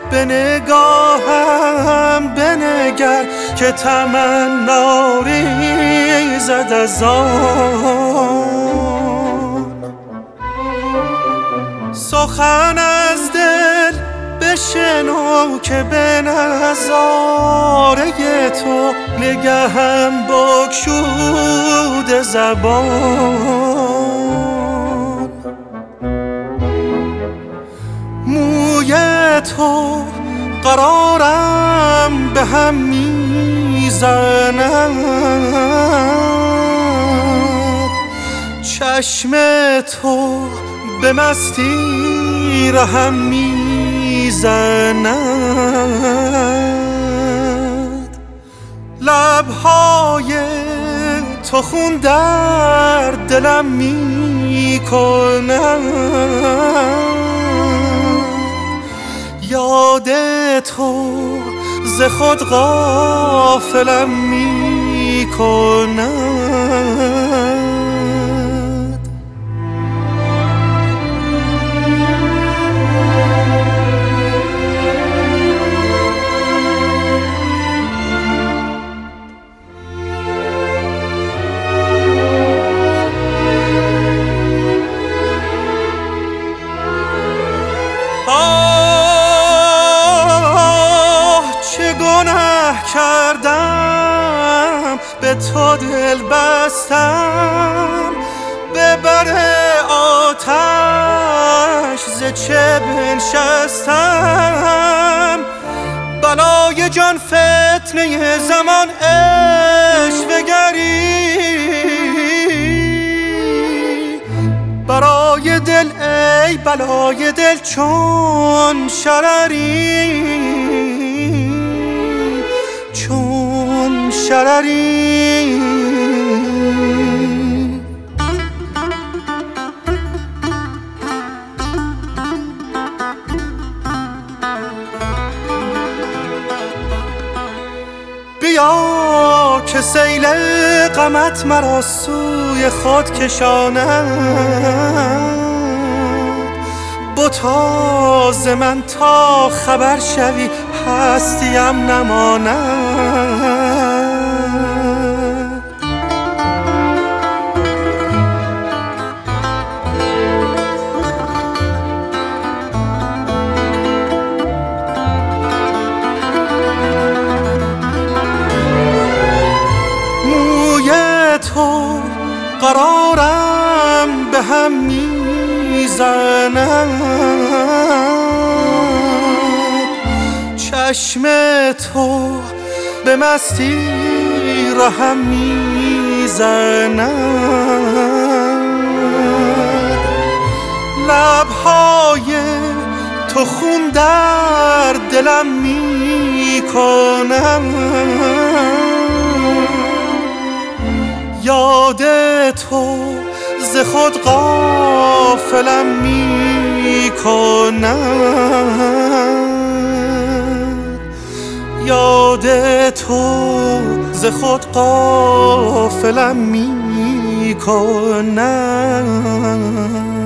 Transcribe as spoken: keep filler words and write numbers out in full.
به نگاهم بنگر که تمنا ریزد از آن. سخن از دل بشنو که به نظاره تو نگهم بگشوده زبان. موی تو قرارم به هم میزند، چشم تو به مستی رهم میزند. لبهای تو خون در دلم میکند، یاد تو ز خود غافلم میکند. کردم به تو دل بستم، به بر آتش ز چه بنشستم. بلای جان فتنه زمان عشوه‌گری، برای دل ای بلای دل چون شرری، چون شرری. بیا که سیل غمت مرا سوی خود کشاند، بتا ز من تا خبر شوی هستیم نماند. موی تو قرارم به هم میزند، چشم تو به مستی رهم میزند. لبهای تو خون در دلم میکند، یاد تو ز خود غافلم میکند، یاد تو ز خود غافلم میکند.